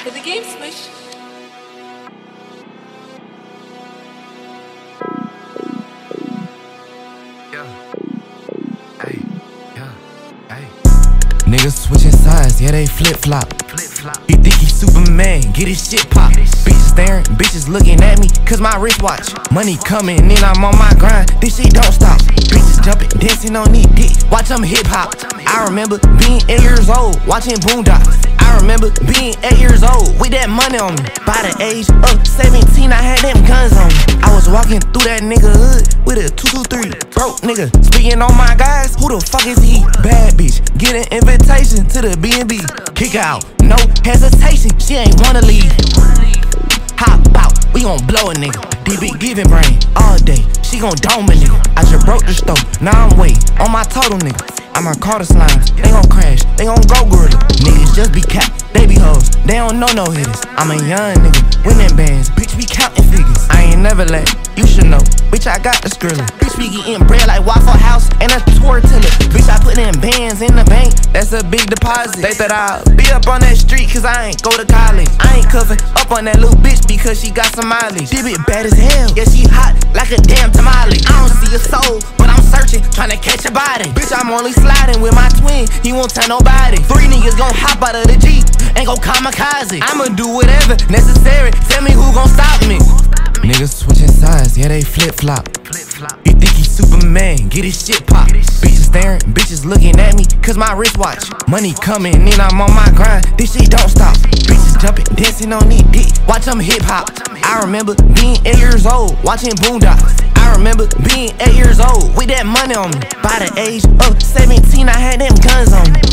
Back of the game, Swish. Niggas switching sides, yeah, they flip-flop. He think he Superman, get his shit pop. Bitches staring, bitches looking at me, cause my wristwatch. Money coming in, I'm on my grind, this shit don't stop. Bitches jumping, dancing on these dicks, watch them hip-hop. I remember being 8 years old, watching Boondocks. I remember being 8 years old, with that money on me. By the age of 17, I had them guns on me. I was walking through that nigga hood, with a 223. Broke nigga, speaking on my guys, who the fuck is he? Bad bitch, get an invitation to the B&B. Kick out, no hesitation, she ain't wanna leave. Hop out, we gon' blow a nigga. DB giving brain all day, she gon' dome a nigga. I just broke the stove, now I'm way on my total nigga. I'ma call the slimes, they gon' crash, they gon' go gorilla. Niggas just be cap, they be hoes, they don't know no hitters. I'm a young nigga, winning bands, bitch we counting figures. I ain't never let, you should know, bitch I got the Skrilla. Bitch we getting bread like Waffle House and a tortilla. Bitch I put in bands in the bank, that's a big deposit. They thought I'll be up on that street cause I ain't go to college. I ain't cuffing up on that little bitch because she got some mileage. She bitch bad as hell, yeah she hot like a damn tamale. I don't see a soul, but I'm searching, tryna catch a body. Bitch I'm only sliding with my twin, he won't tell nobody. 3 niggas gon' hop out of the Jeep and go kamikaze. I'ma do whatever necessary, tell me who gon' stop me. Niggas switching sides, yeah they flip-flop. You think he Superman, get his shit pop. Bitches staring, bitches looking at me, cause my wristwatch. Money coming in, I'm on my grind, this shit don't stop. Bitches jumping, dancing on these dicks, watch them hip-hop. I remember being 8 years old, watching Boondocks. I remember being 8 years old, with that money on me. By the age of 17, I had them guns on me.